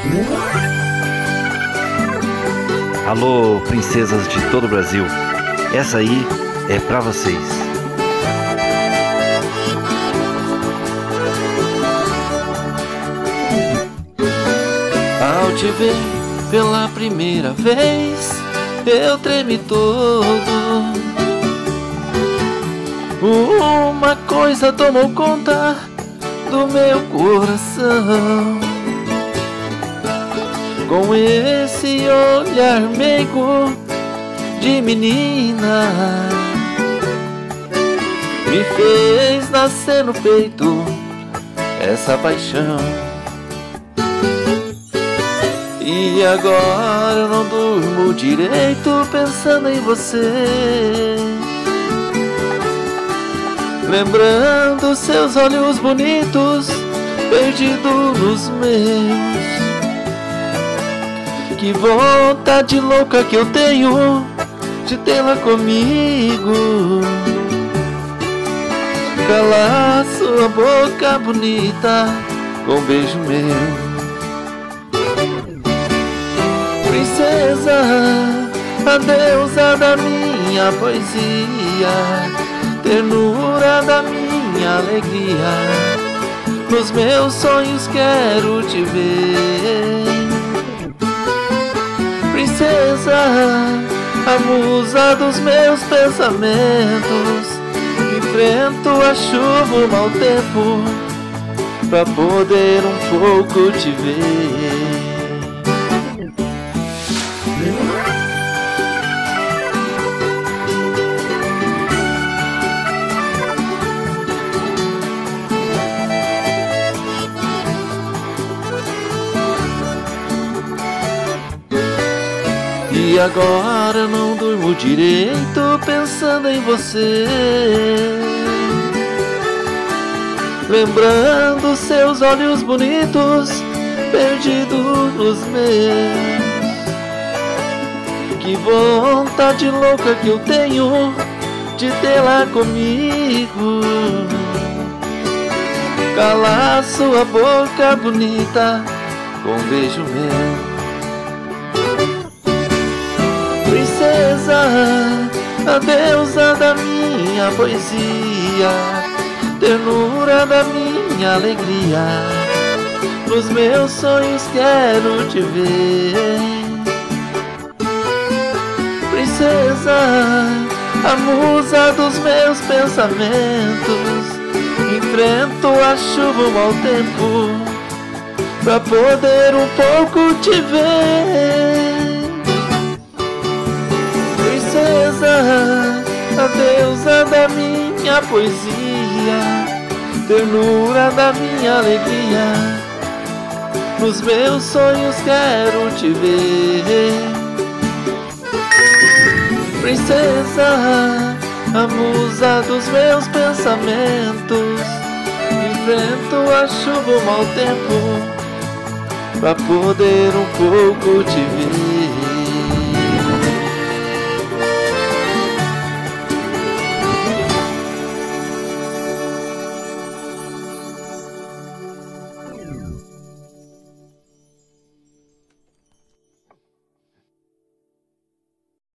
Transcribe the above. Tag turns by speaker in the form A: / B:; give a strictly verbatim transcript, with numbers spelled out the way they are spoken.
A: Alô, princesas de todo o Brasil, essa aí é pra vocês.
B: Ao te ver pela primeira vez, eu tremi todo. Uma coisa tomou conta do meu coração. Com esse olhar meigo de menina, me fez nascer no peito essa paixão. E agora eu não durmo direito pensando em você, lembrando seus olhos bonitos perdidos nos meus. Que vontade louca que eu tenho de tê-la comigo, calar sua boca bonita com um beijo meu. Princesa, a deusa da minha poesia, ternura da minha alegria, nos meus sonhos quero te ver. Princesa, a musa dos meus pensamentos, enfrento a chuva, o mau tempo, pra poder um pouco te ver. E agora eu não durmo direito pensando em você, lembrando seus olhos bonitos perdidos nos meus. Que vontade louca que eu tenho de tê-la comigo, calar sua boca bonita com um beijo meu. Princesa, a deusa da minha poesia, ternura da minha alegria, nos meus sonhos quero te ver. Princesa, a musa dos meus pensamentos, enfrento a chuva, o mau tempo, pra poder um pouco te ver. Princesa, a deusa da minha poesia, ternura da minha alegria, nos meus sonhos quero te ver. Princesa, a musa dos meus pensamentos, enfrento a chuva, o mau tempo, pra poder um pouco te ver.